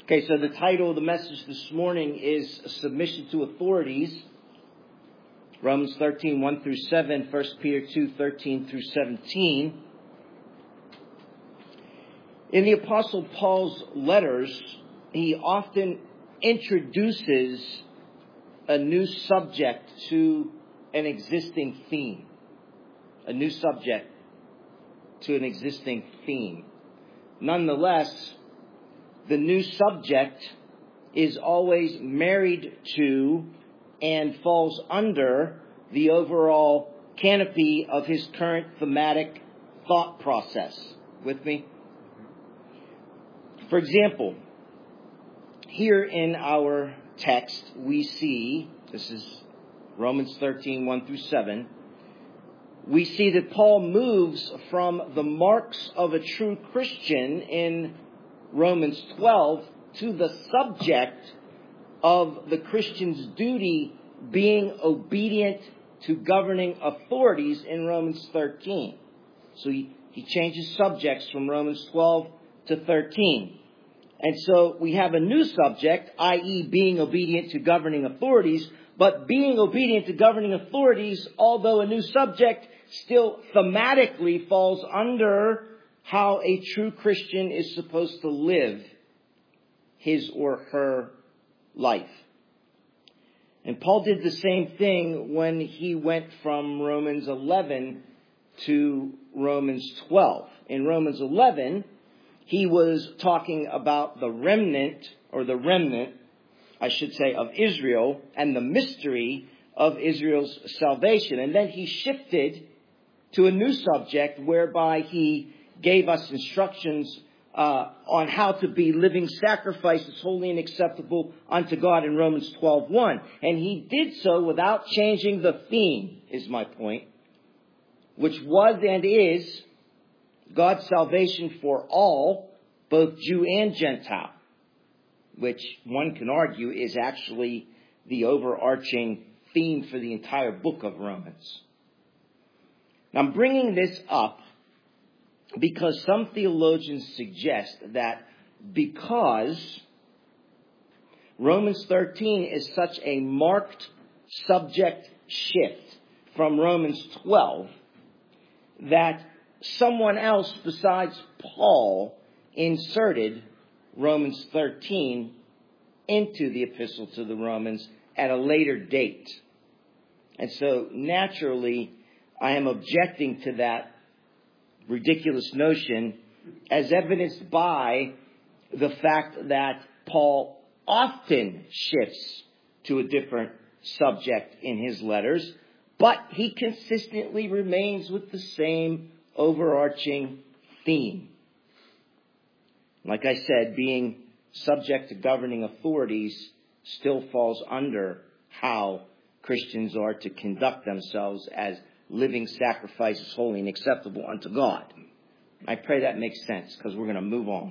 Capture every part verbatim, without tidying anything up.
Okay, so the title of the message this morning is Submission to Authorities. Romans thirteen, one through seven, First Peter two, thirteen through seventeen. In the Apostle Paul's letters, he often introduces a new subject to an existing theme. A new subject to an existing theme. Nonetheless, the new subject is always married to and falls under the overall canopy of his current thematic thought process. With me? For example, here in our text we see, this is Romans thirteen, one through seven, we see that Paul moves from the marks of a true Christian in Romans twelve to the subject of the Christian's duty being obedient to governing authorities in Romans thirteen. So he, he changes subjects from Romans twelve to thirteen. And so we have a new subject, that is being obedient to governing authorities, but being obedient to governing authorities, although a new subject, still thematically falls under how a true Christian is supposed to live his or her life. And Paul did the same thing when he went from Romans eleven to Romans twelve. In Romans eleven, he was talking about the remnant, or the remnant, I should say, of Israel and the mystery of Israel's salvation. And then he shifted to a new subject whereby he gave us instructions uh, on how to be living sacrifices, holy and acceptable unto God in Romans twelve one. And he did so without changing the theme, is my point, which was and is God's salvation for all, both Jew and Gentile, which one can argue is actually the overarching theme for the entire book of Romans. Now, I'm bringing this up because some theologians suggest that because Romans thirteen is such a marked subject shift from Romans twelve, that someone else besides Paul inserted Romans thirteen into the epistle to the Romans at a later date. And so naturally, I am objecting to that ridiculous notion, as evidenced by the fact that Paul often shifts to a different subject in his letters, but he consistently remains with the same overarching theme. Like I said, being subject to governing authorities still falls under how Christians are to conduct themselves as living sacrifices, holy and acceptable unto God. I pray that makes sense, because we're going to move on.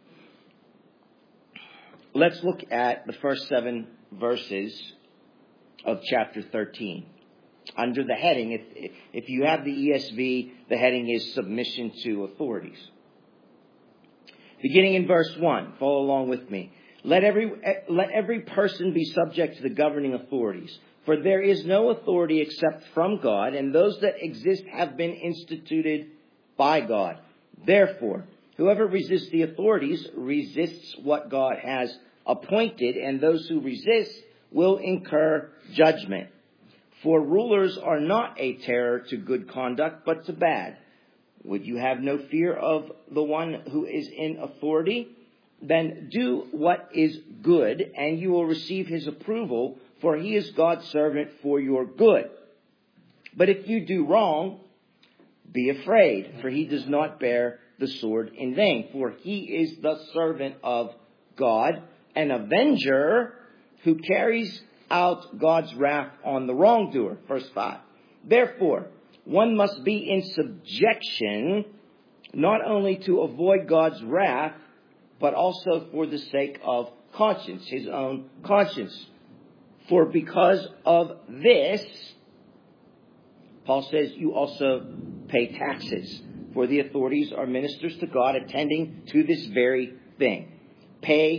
Let's look at the first seven verses of chapter thirteen. Under the heading, if, if you have the E S V, the heading is Submission to Authorities. Beginning in verse one, follow along with me. Let every, let every person be subject to the governing authorities. For there is no authority except from God, and those that exist have been instituted by God. Therefore, whoever resists the authorities resists what God has appointed, and those who resist will incur judgment. For rulers are not a terror to good conduct, but to bad. Would you have no fear of the one who is in authority? Then do what is good, and you will receive his approval, for he is God's servant for your good. But if you do wrong, be afraid, for he does not bear the sword in vain. For he is the servant of God, an avenger who carries out God's wrath on the wrongdoer. Verse five. Therefore, one must be in subjection, not only to avoid God's wrath, but also for the sake of conscience, his own conscience. For because of this, Paul says, you also pay taxes. For the authorities are ministers to God, attending to this very thing. Pay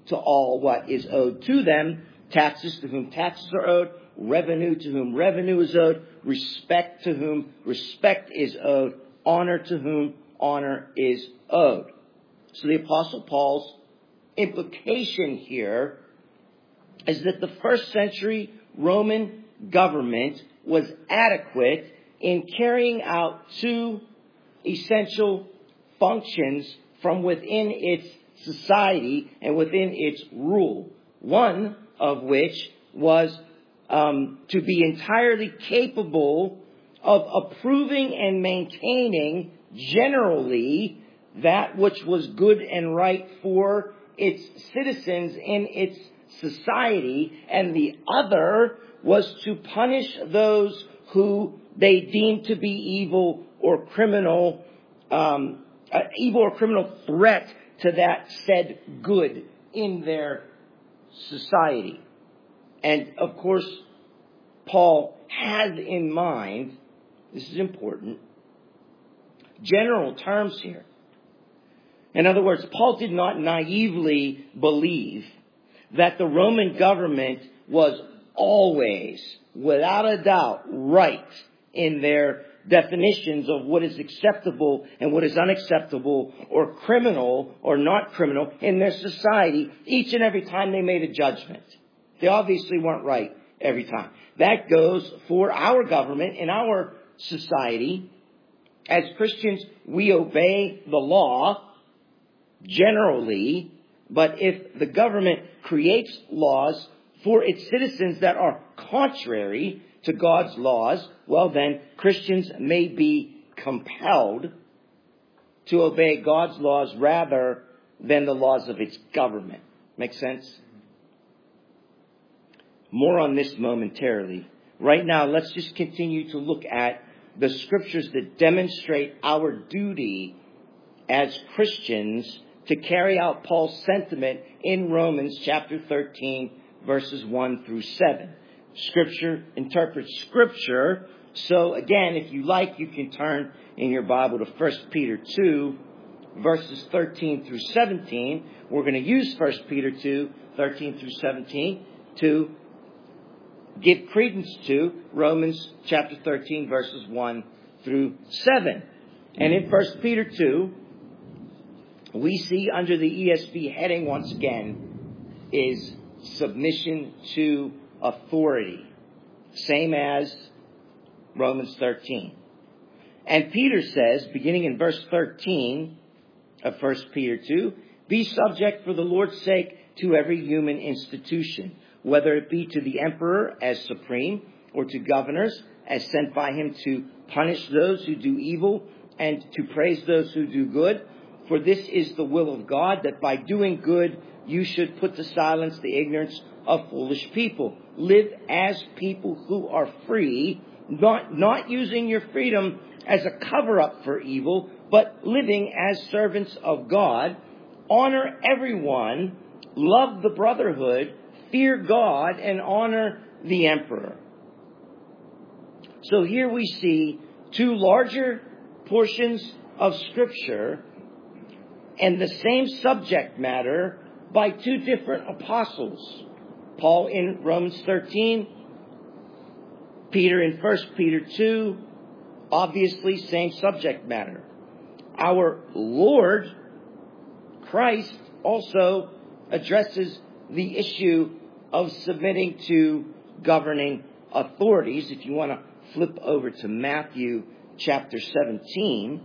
to all what is owed to them, taxes to whom taxes are owed, revenue to whom revenue is owed, respect to whom respect is owed, honor to whom honor is owed. So the Apostle Paul's implication here is that the first century Roman government was adequate in carrying out two essential functions from within its society and within its rule. One of which was um, to be entirely capable of approving and maintaining generally that which was good and right for its citizens in its society, and the other was to punish those who they deemed to be evil or criminal, um, uh, evil or criminal threat to that said good in their society. And of course, Paul has in mind, this is important, general terms here. In other words, Paul did not naively believe that the Roman government was always, without a doubt, right in their definitions of what is acceptable and what is unacceptable, or criminal or not criminal in their society each and every time they made a judgment. They obviously weren't right every time. That goes for our government in our society. As Christians, we obey the law generally, but if the government creates laws for its citizens that are contrary to God's laws, well then, Christians may be compelled to obey God's laws rather than the laws of its government. Make sense? More on this momentarily. Right now, let's just continue to look at the scriptures that demonstrate our duty as Christians to carry out Paul's sentiment in Romans chapter thirteen, verses one through seven. Scripture interprets Scripture. So again, if you like, you can turn in your Bible to First Peter two, verses thirteen through seventeen. We're going to use First Peter two, thirteen through seventeen to give credence to Romans chapter thirteen, verses one through seven. And in First Peter two, we see under the E S V heading once again is submission to authority. Same as Romans thirteen. And Peter says, beginning in verse thirteen of First Peter two, be subject for the Lord's sake to every human institution, whether it be to the emperor as supreme, or to governors as sent by him to punish those who do evil and to praise those who do good. For this is the will of God, that by doing good you should put to silence the ignorance of foolish people. Live as people who are free, not, not using your freedom as a cover-up for evil, but living as servants of God. Honor everyone, love the brotherhood, fear God, and honor the emperor. So here we see two larger portions of Scripture and the same subject matter by two different apostles. Paul in Romans thirteen, Peter in First Peter two, obviously same subject matter. Our Lord, Christ, also addresses the issue of submitting to governing authorities. If you want to flip over to Matthew chapter seventeen.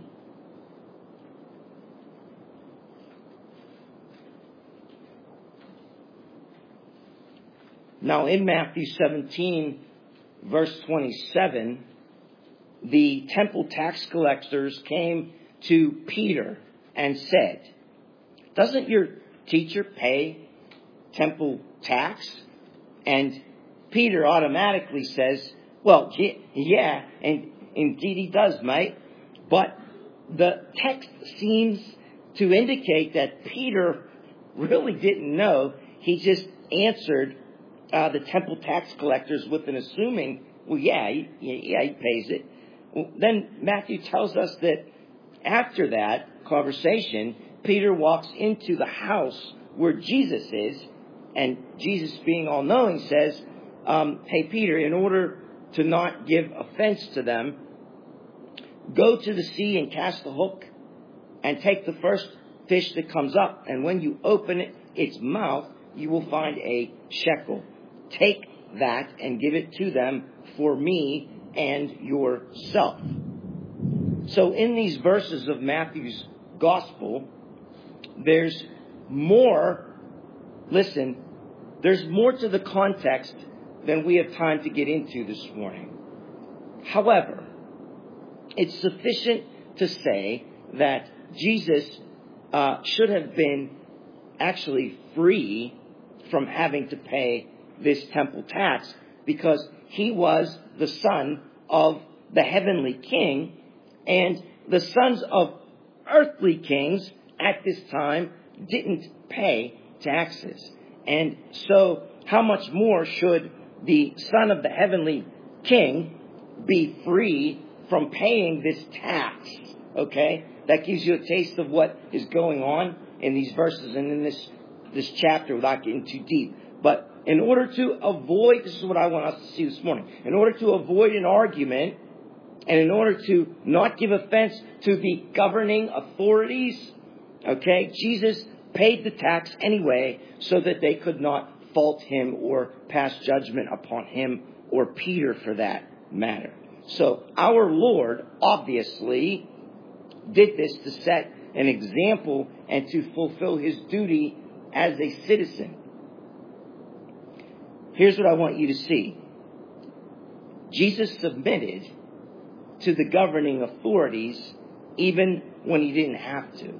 Now in Matthew seventeen, verse twenty-seven, the temple tax collectors came to Peter and said, doesn't your teacher pay temple tax? And Peter automatically says, well, yeah, and indeed he does, mate. But the text seems to indicate that Peter really didn't know. He just answered uh, the temple tax collectors with an assuming, well, yeah, he, yeah, he pays it. Well, then Matthew tells us that after that conversation, Peter walks into the house where Jesus is. And Jesus, being all-knowing, says, um, hey, Peter, in order to not give offense to them, go to the sea and cast the hook and take the first fish that comes up. And when you open it, its mouth, you will find a shekel. Take that and give it to them for me and yourself. So in these verses of Matthew's gospel, there's more, listen, there's more to the context than we have time to get into this morning. However, it's sufficient to say that Jesus uh, should have been actually free from having to pay this temple tax because he was the son of the heavenly king, and the sons of earthly kings at this time didn't pay taxes. And so how much more should the son of the heavenly king be free from paying this tax? Okay? That gives you a taste of what is going on in these verses and in this, this chapter without getting too deep. But in order to avoid, this is what I want us to see this morning, in order to avoid an argument and in order to not give offense to the governing authorities, okay, Jesus paid the tax anyway so that they could not fault him or pass judgment upon him or Peter for that matter. So our Lord obviously did this to set an example and to fulfill his duty as a citizen. Here's what I want you to see. Jesus submitted to the governing authorities even when he didn't have to.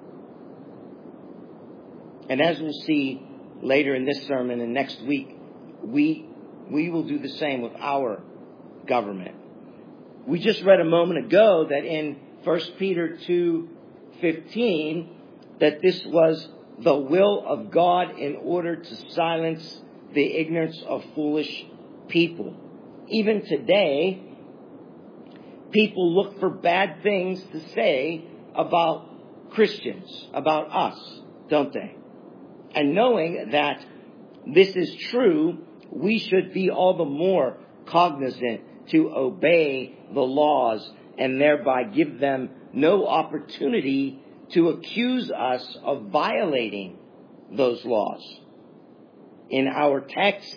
And as we'll see later in this sermon and next week, we we will do the same with our government. We just read a moment ago that in First Peter two fifteen, that this was the will of God in order to silence the ignorance of foolish people. Even today, people look for bad things to say about Christians, about us, don't they? And knowing that this is true, we should be all the more cognizant to obey the laws and thereby give them no opportunity to accuse us of violating those laws. In our text,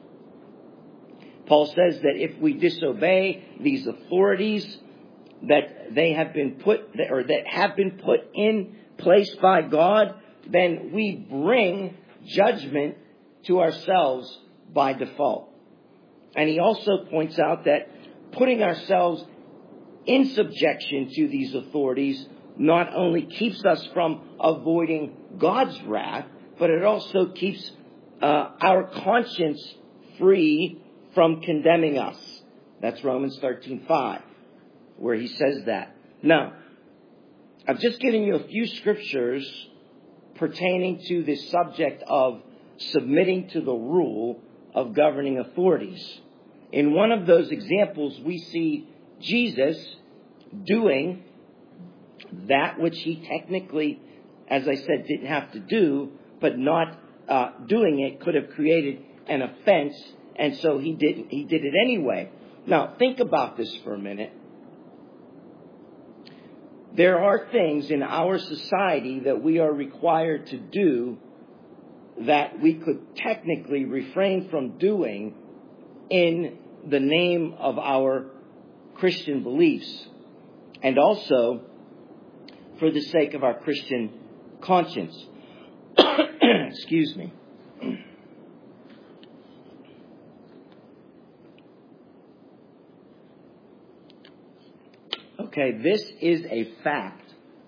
Paul says that if we disobey these authorities that they have been put, or that have been put in place by God, then we bring judgment to ourselves by default. And he also points out that putting ourselves in subjection to these authorities not only keeps us from avoiding God's wrath, but it also keeps uh, our conscience free from condemning us. That's Romans thirteen five, where he says that. Now, I've just given you a few scriptures pertaining to this subject of submitting to the rule of governing authorities. In one of those examples, we see Jesus doing that which he technically, as I said, didn't have to do, but not uh, doing it could have created an offense, and so he didn't. He did it anyway. Now, think about this for a minute. There are things in our society that we are required to do that we could technically refrain from doing in the name of our Christian beliefs, and also for the sake of our Christian conscience. Excuse me. Okay, this is a fact.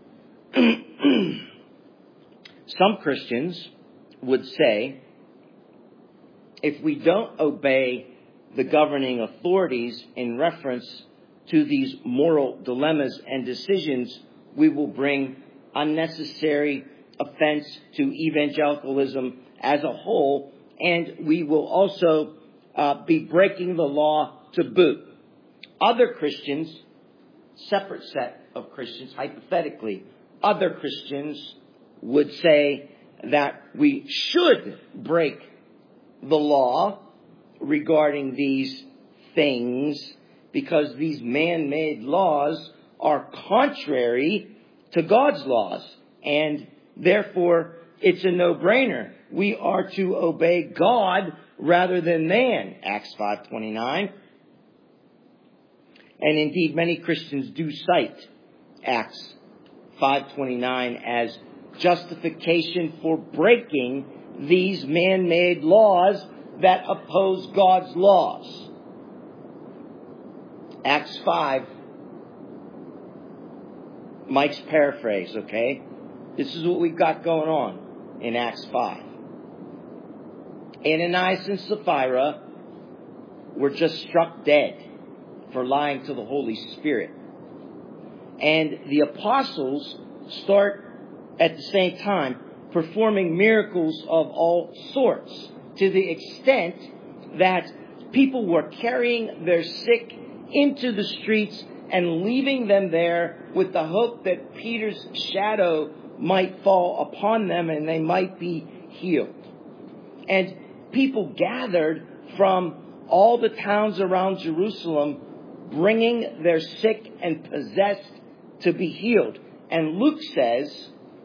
Some Christians would say, if we don't obey the governing authorities in reference to these moral dilemmas and decisions, we will bring unnecessary offense to evangelicalism as a whole, and we will also uh, be breaking the law to boot. Other Christians, separate set of Christians, hypothetically, other Christians would say that we should break the law regarding these things because these man-made laws are contrary to God's laws. And therefore, it's a no-brainer. We are to obey God rather than man. Acts five twenty-nine. And indeed, many Christians do cite Acts five twenty-nine as justification for breaking these man-made laws that oppose God's laws. Acts five, Mike's paraphrase, okay? This is what we've got going on in Acts five. Ananias and Sapphira were just struck dead for lying to the Holy Spirit. And the apostles start at the same time performing miracles of all sorts, to the extent that people were carrying their sick into the streets and leaving them there with the hope that Peter's shadow might fall upon them and they might be healed. And people gathered from all the towns around Jerusalem, bringing their sick and possessed to be healed. And Luke says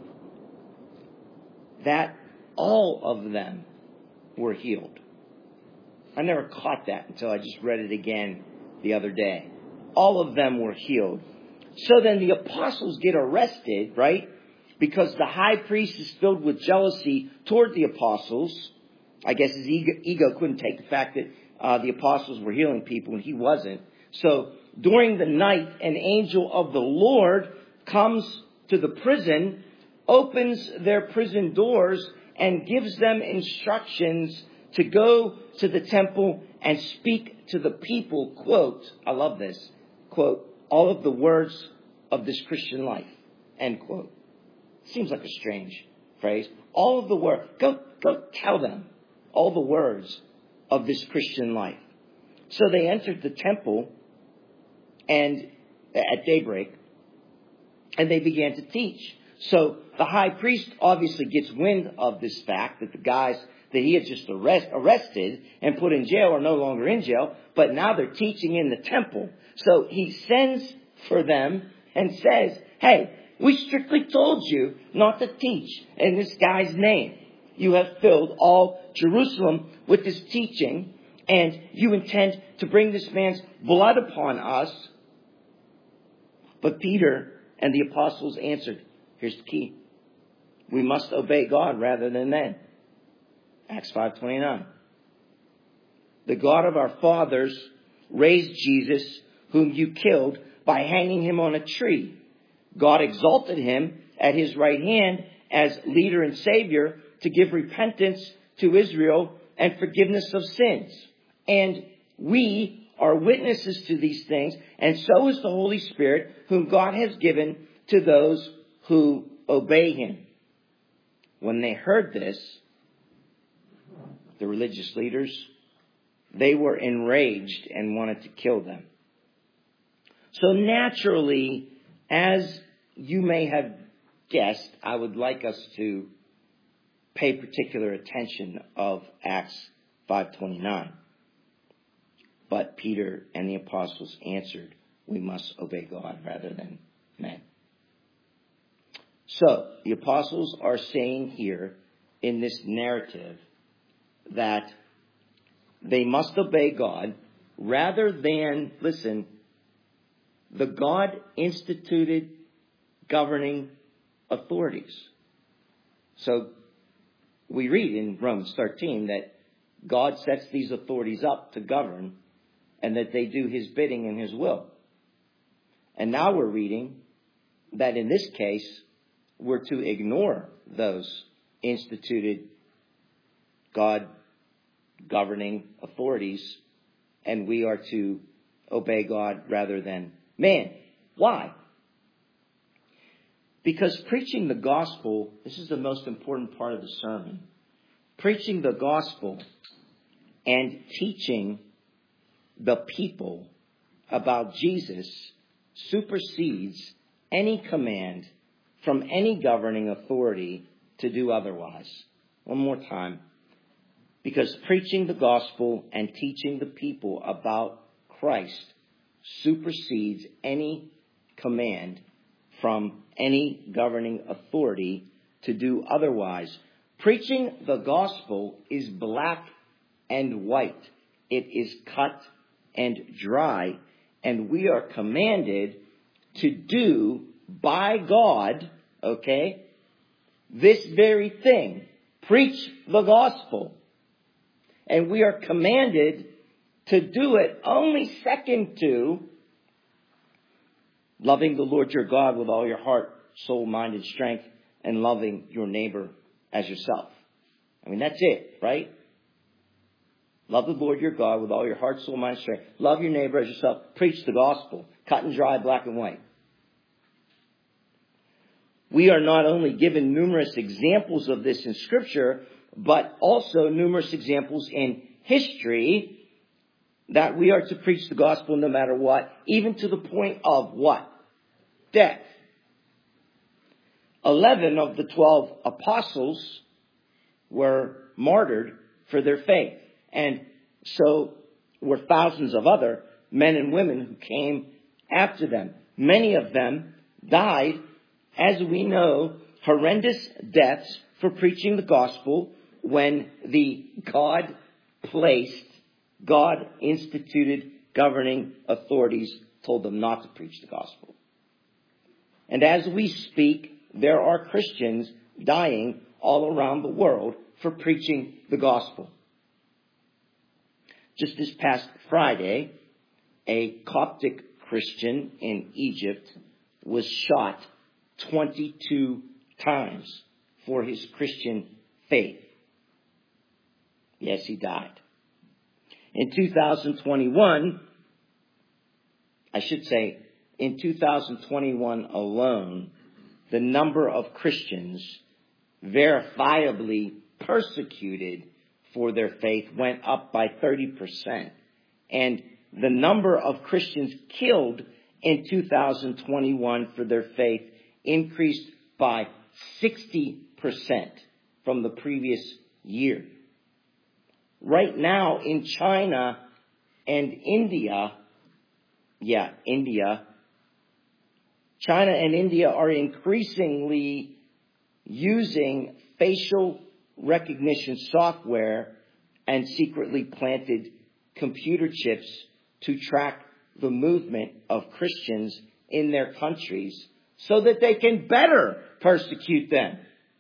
that all of them were healed. I never caught that until I just read it again the other day. All of them were healed. So then the apostles get arrested, right? Because the high priest is filled with jealousy toward the apostles. I guess his ego, ego couldn't take the fact that uh, the apostles were healing people and he wasn't. So during the night, an angel of the Lord comes to the prison, opens their prison doors, and gives them instructions to go to the temple and speak to the people, quote, I love this, quote, all of the words of this Christian life, end quote. Seems like a strange phrase. All of the words, go, go tell them all the words of this Christian life. So they entered the temple and at daybreak, and they began to teach. So the high priest obviously gets wind of this fact that the guys that he had just arrest, arrested and put in jail are no longer in jail, but now they're teaching in the temple. So he sends for them and says, hey, we strictly told you not to teach in this guy's name. You have filled all Jerusalem with this teaching, and you intend to bring this man's blood upon us. But Peter and the apostles answered, here's the key. We must obey God rather than men. Acts five twenty-nine. The God of our fathers raised Jesus, whom you killed, by hanging him on a tree. God exalted him at his right hand as leader and savior to give repentance to Israel and forgiveness of sins. And we are witnesses to these things, and so is the Holy Spirit, whom God has given to those who obey him. When they heard this, the religious leaders, they were enraged and wanted to kill them. So naturally, as you may have guessed, I would like us to pay particular attention of Acts five twenty-nine. But Peter and the apostles answered, we must obey God rather than men. So the apostles are saying here in this narrative that they must obey God rather than, listen, the God-instituted governing authorities. So we read in Romans thirteen that God sets these authorities up to govern and that they do his bidding and his will. And now we're reading that in this case, we're to ignore those instituted God governing authorities, and we are to obey God rather than man. Why? Because preaching the gospel, this is the most important part of the sermon. Preaching the gospel and teaching the people about Jesus supersedes any command from any governing authority to do otherwise. One more time. Because preaching the gospel and teaching the people about Christ supersedes any command from any governing authority to do otherwise. Preaching the gospel is black and white. It is cut and dry. And we are commanded to do by God, okay, this very thing. Preach the gospel. And we are commanded to do it only second to loving the Lord your God with all your heart, soul, mind, and strength, and loving your neighbor as yourself. I mean, that's it, right? Love the Lord your God with all your heart, soul, mind, and strength. Love your neighbor as yourself. Preach the gospel. Cut and dry, black and white. We are not only given numerous examples of this in Scripture, but also numerous examples in history that we are to preach the gospel no matter what, even to the point of what? Death. Eleven of the twelve apostles were martyred for their faith. And so were thousands of other men and women who came after them. Many of them died, as we know, horrendous deaths for preaching the gospel when the God placed, God instituted governing authorities told them not to preach the gospel. And as we speak, there are Christians dying all around the world for preaching the gospel. Just this past Friday, a Coptic Christian in Egypt was shot twenty-two times for his Christian faith. Yes, he died. In two thousand twenty-one, I should say, in two thousand twenty-one alone, the number of Christians verifiably persecuted for their faith went up by thirty percent. And the number of Christians killed in two thousand twenty-one for their faith increased by sixty percent from the previous year. Right now in China and India, yeah, India, China and India are increasingly using facial recognition software and secretly planted computer chips to track the movement of Christians in their countries so that they can better persecute them.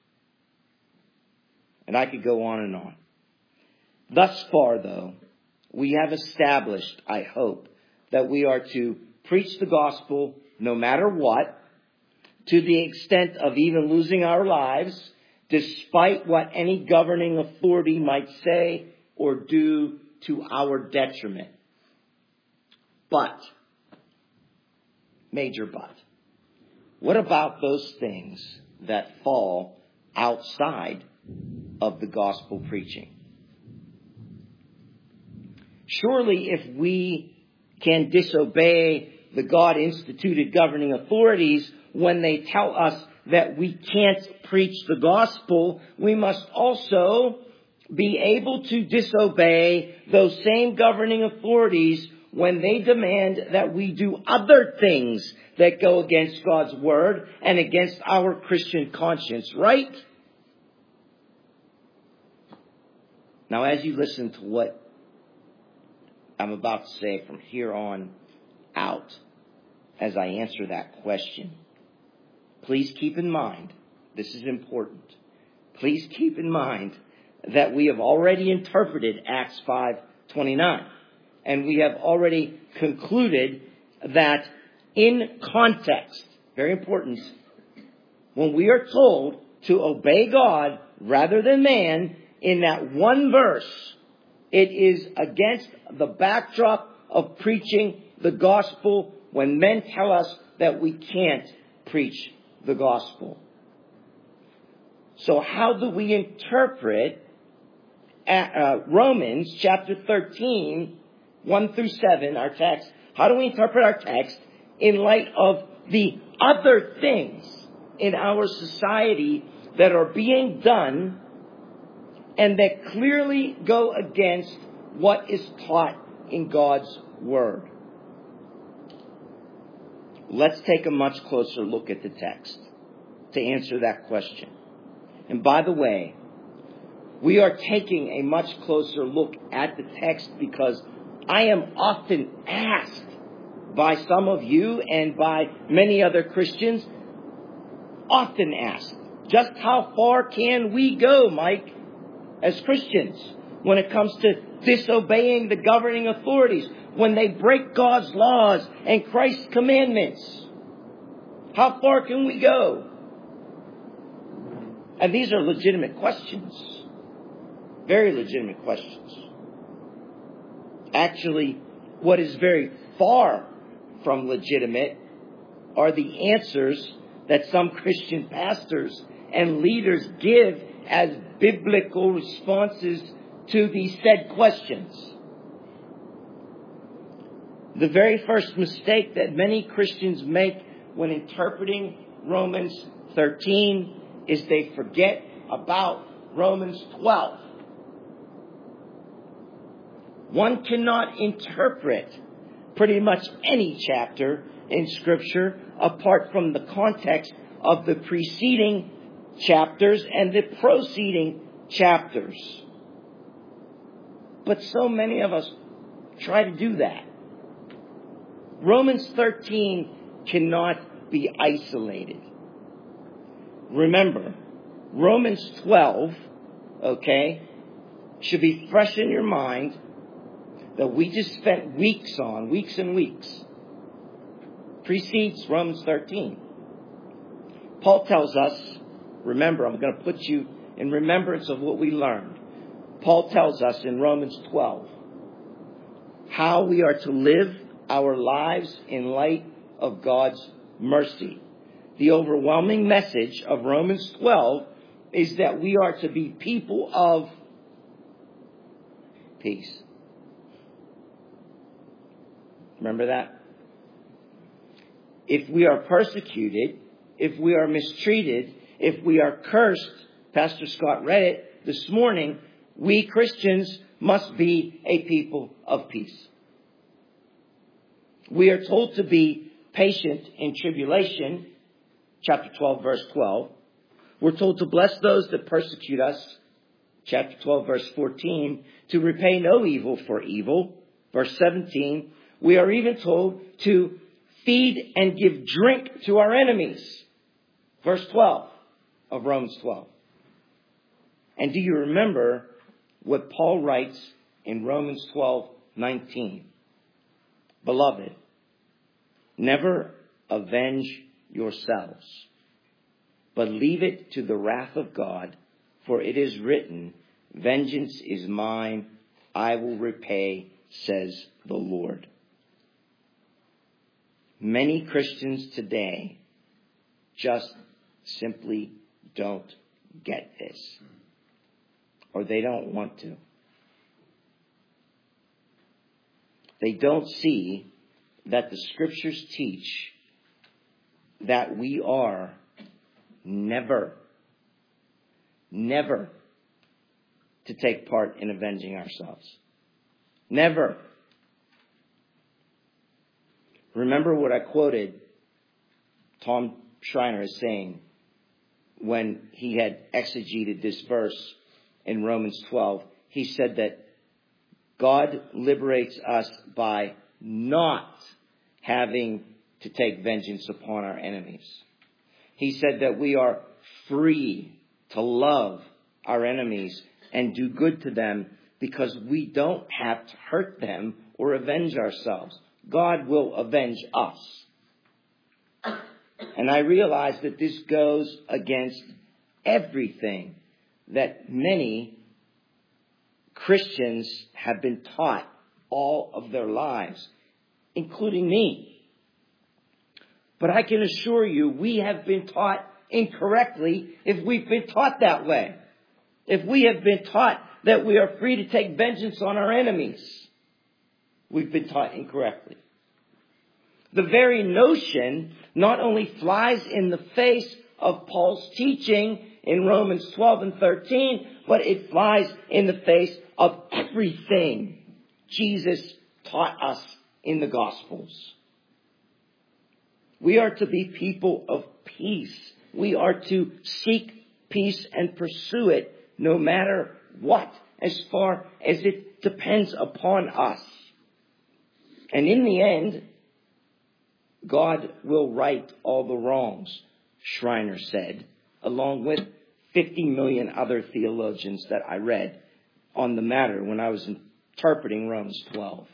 And I could go on and on. Thus far, though, we have established, I hope, that we are to preach the gospel no matter what, to the extent of even losing our lives, despite what any governing authority might say or do to our detriment. But, major but, what about those things that fall outside of the gospel preaching? Surely if we can disobey the God-instituted governing authorities when they tell us that we can't preach the gospel, we must also be able to disobey those same governing authorities when they demand that we do other things that go against God's word and against our Christian conscience, right? Now, as you listen to what I'm about to say from here on out, as I answer that question, please keep in mind, this is important, please keep in mind that we have already interpreted Acts five twenty-nine. And we have already concluded that in context, very important, when we are told to obey God rather than man, in that one verse, it is against the backdrop of preaching the gospel when men tell us that we can't preach the gospel. So how do we interpret uh, Romans chapter thirteen, one through seven, our text? How do we interpret our text in light of the other things in our society that are being done and that clearly go against what is taught in God's Word? Let's take a much closer look at the text to answer that question. And by the way, we are taking a much closer look at the text because I am often asked by some of you and by many other Christians, often asked, just how far can we go, Mike, as Christians, when it comes to disobeying the governing authorities, when they break God's laws and Christ's commandments? How far can we go? And these are legitimate questions. Very legitimate questions. Actually, what is very far from legitimate are the answers that some Christian pastors and leaders give as biblical responses to these said questions. The very first mistake that many Christians make when interpreting Romans thirteen is they forget about Romans twelve. One cannot interpret pretty much any chapter in Scripture apart from the context of the preceding chapters and the proceeding chapters. But so many of us try to do that. Romans thirteen cannot be isolated. Remember, Romans twelve, okay, should be fresh in your mind, that we just spent weeks on, weeks and weeks, precedes Romans thirteen. Paul tells us, remember, I'm going to put you in remembrance of what we learned. Paul tells us in Romans twelve how we are to live our lives in light of God's mercy. The overwhelming message of Romans twelve is that we are to be people of peace. Remember that? If we are persecuted, if we are mistreated, if we are cursed, Pastor Scott read it this morning, we Christians must be a people of peace. We are told to be patient in tribulation, chapter twelve, verse twelve. We're told to bless those that persecute us, chapter twelve, verse fourteen, to repay no evil for evil, verse seventeen. We are even told to feed and give drink to our enemies, verse twelve of Romans twelve. And do you remember what Paul writes in Romans twelve nineteen? Beloved, never avenge yourselves, but leave it to the wrath of God, for it is written, vengeance is mine, I will repay, says the Lord. Many Christians today just simply don't get this, or they don't want to. They don't see that the Scriptures teach that we are never, never to take part in avenging ourselves. Never. Remember what I quoted Tom Schreiner as saying when he had exegeted this verse in Romans twelve. He said that God liberates us by not having to take vengeance upon our enemies. He said that we are free to love our enemies and do good to them because we don't have to hurt them or avenge ourselves. God will avenge us. And I realize that this goes against everything that many Christians have been taught all of their lives, including me. But I can assure you, we have been taught incorrectly if we've been taught that way. If we have been taught that we are free to take vengeance on our enemies, we've been taught incorrectly. The very notion not only flies in the face of Paul's teaching in Romans twelve and thirteen, but it flies in the face of everything Jesus taught us in the Gospels. We are to be people of peace. We are to seek peace and pursue it no matter what, as far as it depends upon us. And in the end, God will right all the wrongs, Schreiner said, along with fifty million other theologians that I read on the matter when I was interpreting Romans twelve.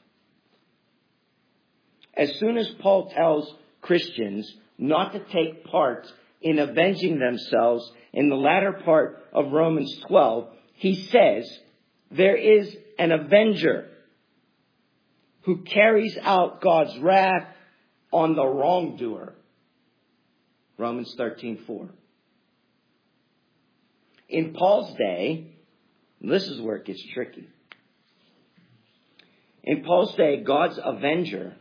As soon as Paul tells Christians not to take part in avenging themselves in the latter part of Romans twelve, he says there is an avenger who carries out God's wrath on the wrongdoer. Romans thirteen four. In Paul's day, this is where it gets tricky. In Paul's day, God's avenger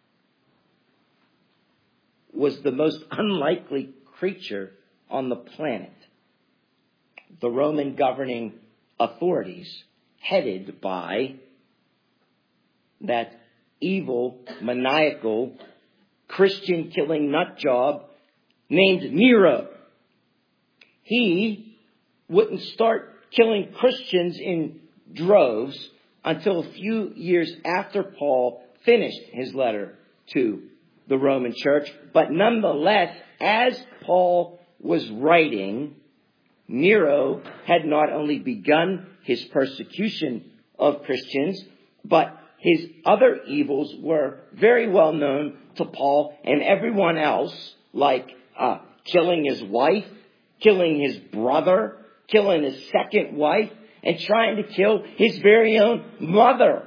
was the most unlikely creature on the planet. The Roman governing authorities, headed by that evil, maniacal, Christian-killing nutjob named Nero. He wouldn't start killing Christians in droves until a few years after Paul finished his letter to the Roman church. But nonetheless, as Paul was writing, Nero had not only begun his persecution of Christians, but his other evils were very well known to Paul and everyone else, like uh, killing his wife, killing his brother, killing his second wife, and trying to kill his very own mother.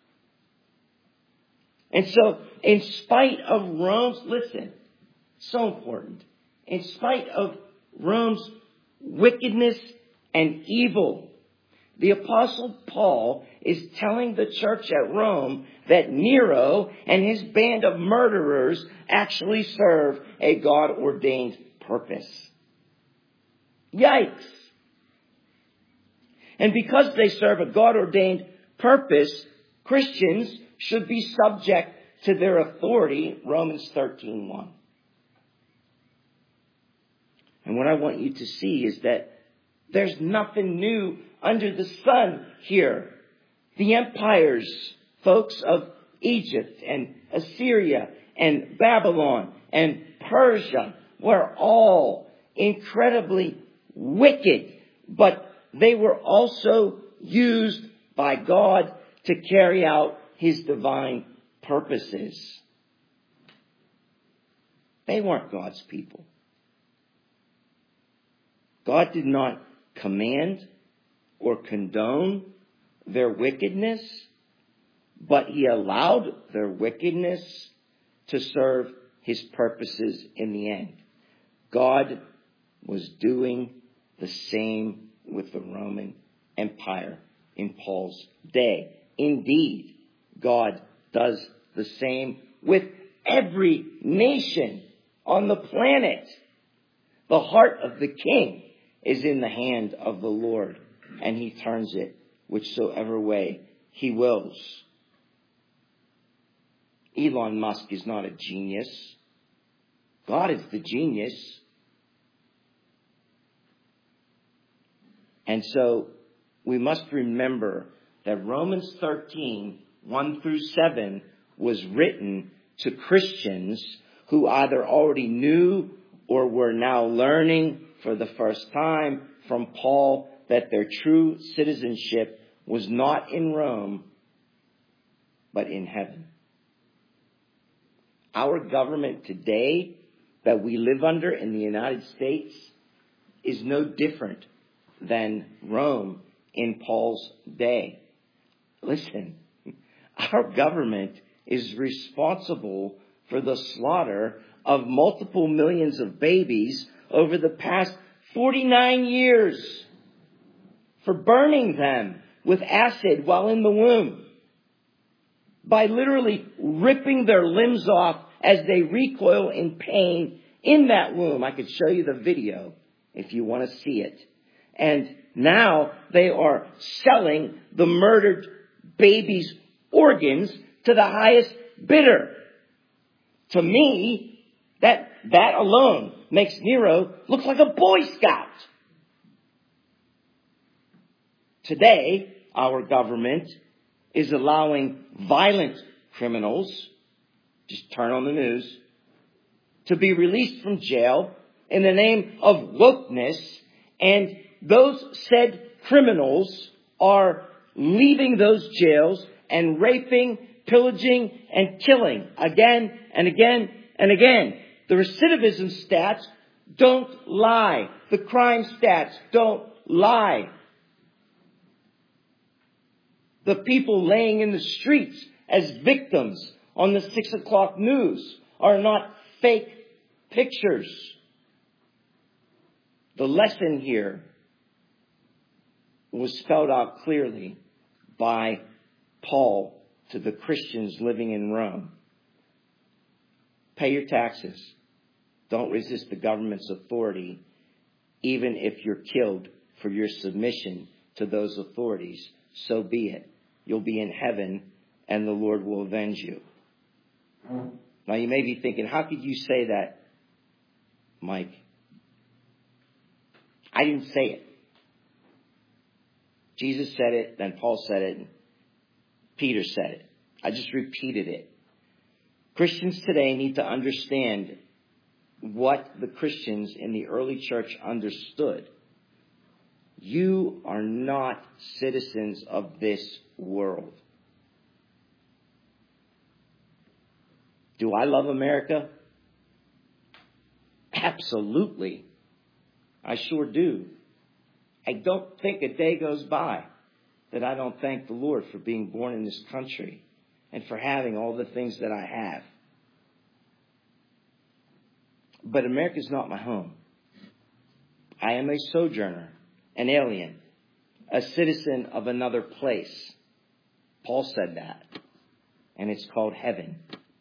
And so, in spite of Rome's, listen, so important, in spite of Rome's wickedness and evil, the Apostle Paul is telling the church at Rome that Nero and his band of murderers actually serve a God-ordained purpose. Yikes! And because they serve a God-ordained purpose, Christians should be subject to their authority, Romans thirteen one. And what I want you to see is that there's nothing new under the sun here. The empires, folks, of Egypt and Assyria and Babylon and Persia were all incredibly wicked, but they were also used by God to carry out His divine purposes. They weren't God's people. God did not command or condone their wickedness, but He allowed their wickedness to serve His purposes in the end. God was doing the same with the Roman Empire in Paul's day. Indeed, God does the same with every nation on the planet. The heart of the king is in the hand of the Lord, and He turns it whichsoever way He wills. Elon Musk is not a genius. God is the genius. And so we must remember that Romans thirteen, one through seven was written to Christians who either already knew or were now learning for the first time from Paul that their true citizenship was not in Rome, but in heaven. Our government today that we live under in the United States is no different than Rome in Paul's day. Listen, our government is responsible for the slaughter of multiple millions of babies over the past forty-nine years, for burning them with acid while in the womb, by literally ripping their limbs off as they recoil in pain in that womb. I could show you the video if you want to see it. And now they are selling the murdered baby's organs to the highest bidder. To me, that, that alone makes Nero look like a Boy Scout. Today, our government is allowing violent criminals, just turn on the news, to be released from jail in the name of wokeness, and those said criminals are leaving those jails and raping, pillaging, and killing again and again and again. The recidivism stats don't lie. The crime stats don't lie. The people laying in the streets as victims on the six o'clock news are not fake pictures. The lesson here was spelled out clearly by Paul to the Christians living in Rome. Pay your taxes. Don't resist the government's authority, even if you're killed for your submission to those authorities. So be it. You'll be in heaven, and the Lord will avenge you. Now you may be thinking, how could you say that, Mike? I didn't say it. Jesus said it, then Paul said it, and Peter said it. I just repeated it. Christians today need to understand what the Christians in the early church understood. You are not citizens of this world. Do I love America? Absolutely. I sure do. I don't think a day goes by that I don't thank the Lord for being born in this country and for having all the things that I have. But America is not my home. I am a sojourner, an alien, a citizen of another place. Paul said that. And it's called heaven.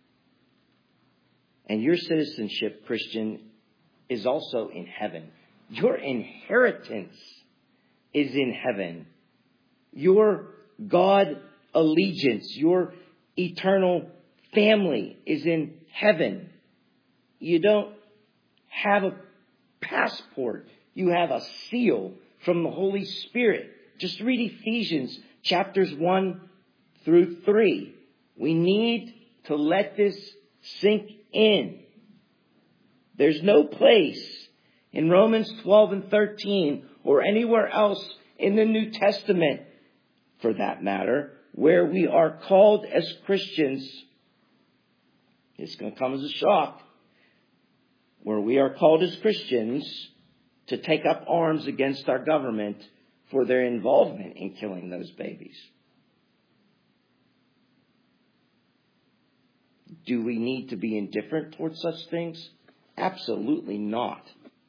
And your citizenship, Christian, is also in heaven. Your inheritance is in heaven. Your God allegiance, your eternal family is in heaven. You don't have a passport. You have a seal from the Holy Spirit. Just read Ephesians chapters one through three. We need to let this sink in. There's no place in Romans twelve and thirteen or anywhere else in the New Testament, for that matter, where we are called as Christians. It's going to come as a shock. Where we are called as Christians to take up arms against our government for their involvement in killing those babies. Do we need to be indifferent towards such things? Absolutely not.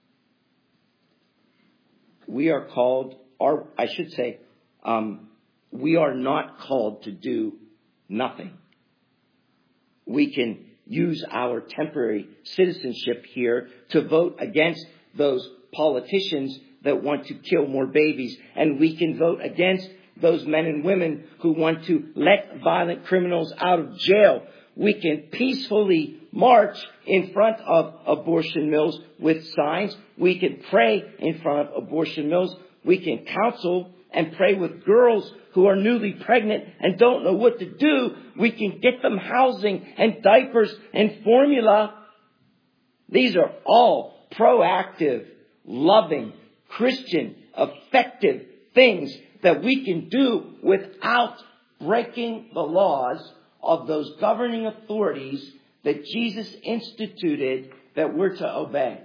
We are called, or I should say, um, we are not called to do nothing. We can use our temporary citizenship here to vote against those politicians that want to kill more babies. And we can vote against those men and women who want to let violent criminals out of jail. We can peacefully march in front of abortion mills with signs. We can pray in front of abortion mills. We can counsel and pray with girls who are newly pregnant and don't know what to do. We can get them housing and diapers and formula. These are all proactive, loving, Christian, effective things that we can do without breaking the laws of those governing authorities that Jesus instituted that we're to obey.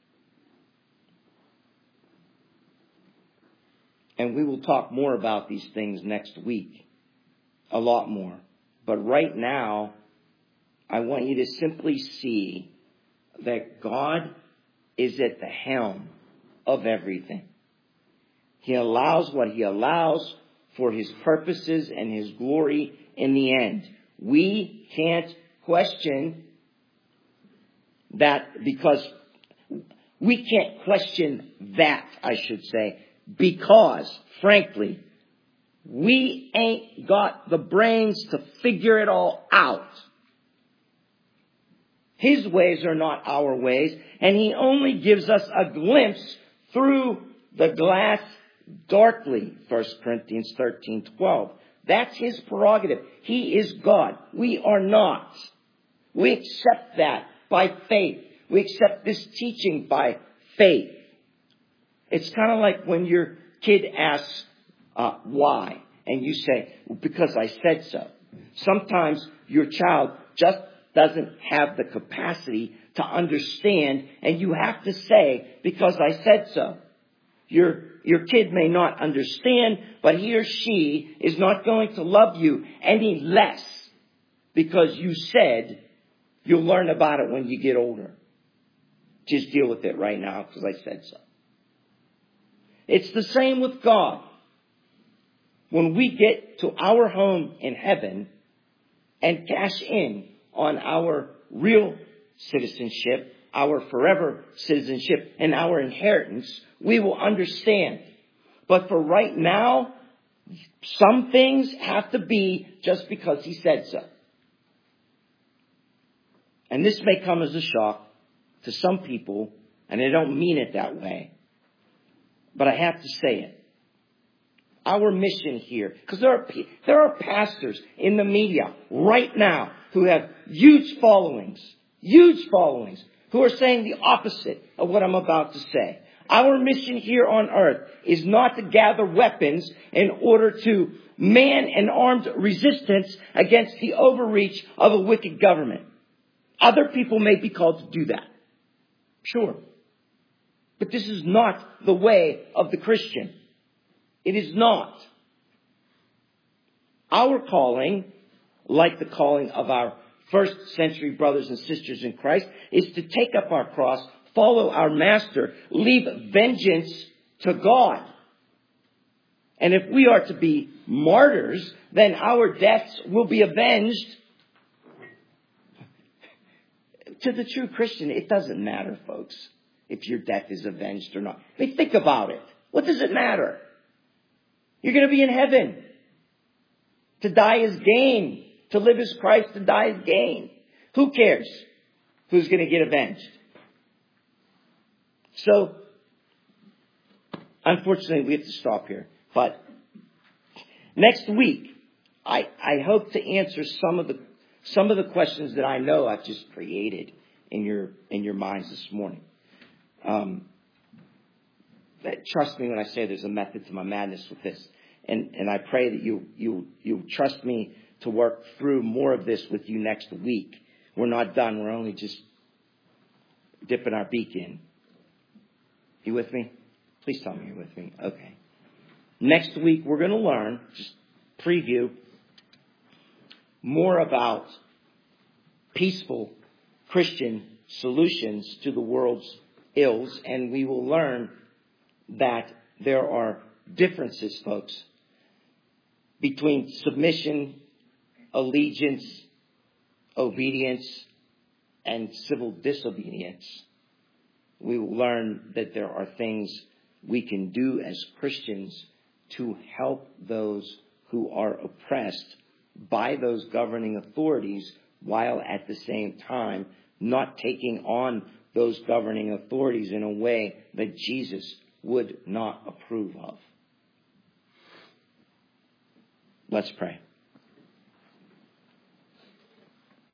And we will talk more about these things next week. A lot more. But right now, I want you to simply see that God is at the helm of everything. He allows what He allows for His purposes and His glory in the end. We can't question that, because We can't question that, I should say, because, frankly, we ain't got the brains to figure it all out. His ways are not our ways, and He only gives us a glimpse through the glass darkly, First Corinthians thirteen twelve. That's His prerogative. He is God. We are not. We accept that by faith. We accept this teaching by faith. It's kind of like when your kid asks uh, why, and you say, well, because I said so. Sometimes your child just doesn't have the capacity to understand, and you have to say, because I said so. Your, your kid may not understand, but he or she is not going to love you any less because you said you'll learn about it when you get older. Just deal with it right now because I said so. It's the same with God. When we get to our home in heaven and cash in on our real citizenship, our forever citizenship, and our inheritance, we will understand. But for right now, some things have to be just because He said so. And this may come as a shock to some people, and I don't mean it that way, but I have to say it. Our mission here, because there are, there are pastors in the media right now who have huge followings, huge followings, who are saying the opposite of what I'm about to say. Our mission here on earth is not to gather weapons in order to man an armed resistance against the overreach of a wicked government. Other people may be called to do that. Sure. But this is not the way of the Christian. It is not. Our calling, like the calling of our first century brothers and sisters in Christ, is to take up our cross, follow our Master, leave vengeance to God. And if we are to be martyrs, then our deaths will be avenged. To the true Christian, it doesn't matter, folks, if your death is avenged or not. I mean, think about it. What does it matter? You're going to be in heaven. To die is gain. To live is Christ. To die is gain. Who cares who's going to get avenged? So, unfortunately, we have to stop here. But next week, I, I hope to answer some of the some of the questions that I know I've just created in your in your minds this morning. Um, Trust me when I say there's a method to my madness with this. And, and I pray that you, you, you trust me to work through more of this with you next week. We're not done. We're only just dipping our beak in. You with me? Please tell me you're with me. Okay. Next week, we're going to learn, just preview, more about peaceful Christian solutions to the world's ills. And we will learn that there are differences, folks, between submission, allegiance, obedience, and civil disobedience. We will learn that there are things we can do as Christians to help those who are oppressed by those governing authorities, while at the same time not taking on those governing authorities in a way that Jesus would not approve of. Let's pray.